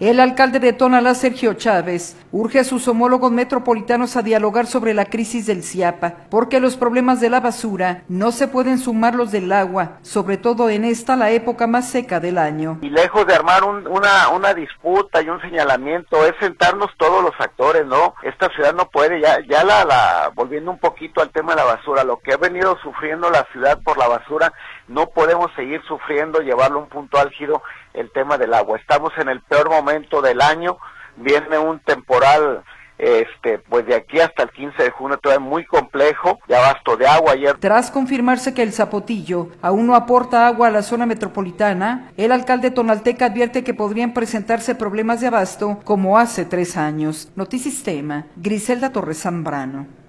El alcalde de Tonalá, Sergio Chávez, urge a sus homólogos metropolitanos a dialogar sobre la crisis del Ciapa, porque los problemas de la basura no se pueden sumar los del agua, sobre todo en esta, la época más seca del año. Y lejos de armar una disputa y un señalamiento, es sentarnos todos los actores, ¿no? Esta ciudad no puede, volviendo un poquito al tema de la basura, lo que ha venido sufriendo la ciudad por la basura, no podemos seguir sufriendo, llevarlo a un punto álgido el tema del agua. Estamos en el peor momento del año, viene un temporal pues de aquí hasta el 15 de junio todavía muy complejo, de abasto de agua. Tras confirmarse que el Zapotillo aún no aporta agua a la zona metropolitana, el alcalde tonalteca advierte que podrían presentarse problemas de abasto como hace 3 años. Notisistema, Griselda Torres Zambrano.